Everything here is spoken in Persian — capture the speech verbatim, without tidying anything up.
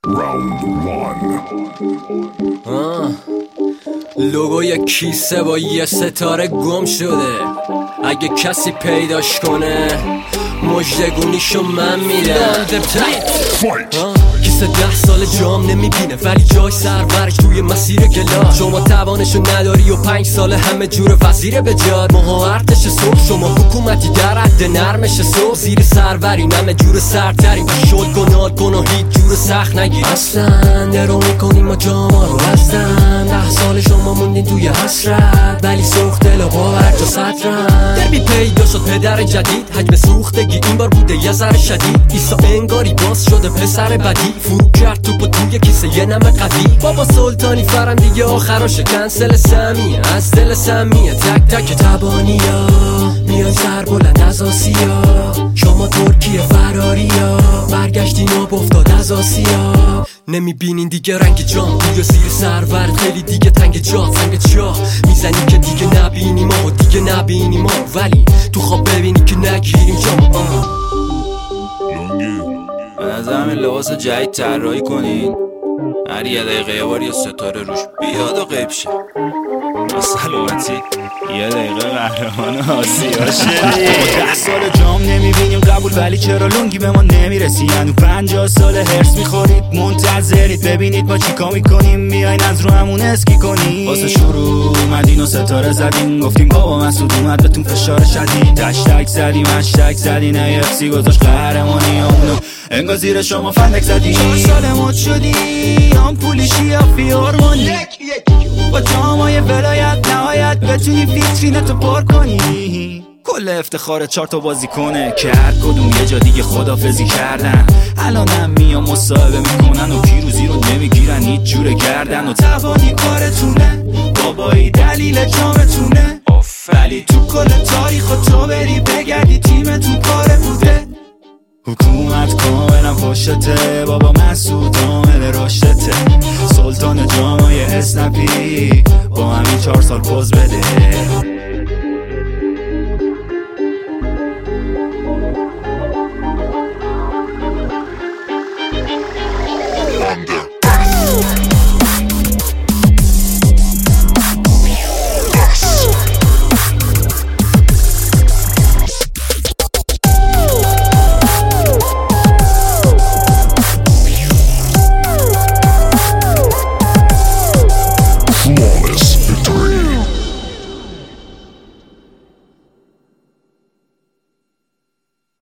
لوگوی کیسه با یه ستاره گم شده، اگه کسی پیداش کنه مجدگونیشو من میدم. کیسه ده سال جام نمیبینه ولی جای سرورش توی مسیر گلا. شما توانشو نداری و پنج سال همه جور وزیر به جاد. ماها ارتش صبح، شما حکومتی در حد نرمش صبح. زیر سروری همه جور سرترین و شل کن آل کن و هیچ جور سخت نگیر. اصلا درو میکنیم ما جاما رو هستن. ده سال شما موندین توی حسرت ولی سوخت دل و باور جا سطرن. دربی پیدا شد پدر جدید، حجم سوختگی این بار بوده یه ذره شدید. ایسا انگاری باز شده پسر بدی، فرو کرد توپو توی کیسه یه نمه قوی. بابا سلطانی فرم دیگه آخراش کنسل سمیه، از دل سمیه تک تک تبانیا میان سر بلند از آسیا. شما ترکیه فراریا برگشتین و افتاد از آسیا. نمیبینین دیگه رنگ جام توی زیر سرور، خیلی دیگه تنگ جا سنگ چاه میزنی که دیگه نبینی ما و دیگه نبینی ما، ولی تو خواب ببینی که نگیریم جام. به نظر همین لباس جدید طراحی کنین، هر یه دقیقه یه بار یه ستاره روش بیاد و غیب شه. سلامتی یه دقیقه قهرمان آسیا شدی. ده سال جام نمیبینیم قبول ولی چرا لنگی به ما نمیرسی؟ هنو پنجاه سال هرس میخورید منتظرید ببینید ما چیکار میکنیم. میاین از رو همون اسکی کنیم. واسه شروع اومدین و ستاره زدین، گفتیم بابا مسعود اومد بهتون فشار شدید. هشتگ زدیم هشتگ زدین ایفسی گذاشت قهرمانی همونو انگار زیر شما فندک زدی. چهار سال مد شدی هم پولیشی افی هورمونی با جامای ولایت نهایت بتونی ویترینتو پر کنی. کل افتخار چهار تا بازی کنه که هر کدوم یه جا دیگه خدافزی کردن. الانم میام مصاحبه میکنن و پیروزی رو نمیگیرن هیچ جور گردن. و توانی کارتونه بابایی دلیل جامتونه، ولی تو کل تاریخ و تو بری بگردی تیمتون پاره بوده. حکومت کاملا پشته بابا مسعود عامل رشدته. سلطان جامای اسنپی با همین چهار سال پوز بده.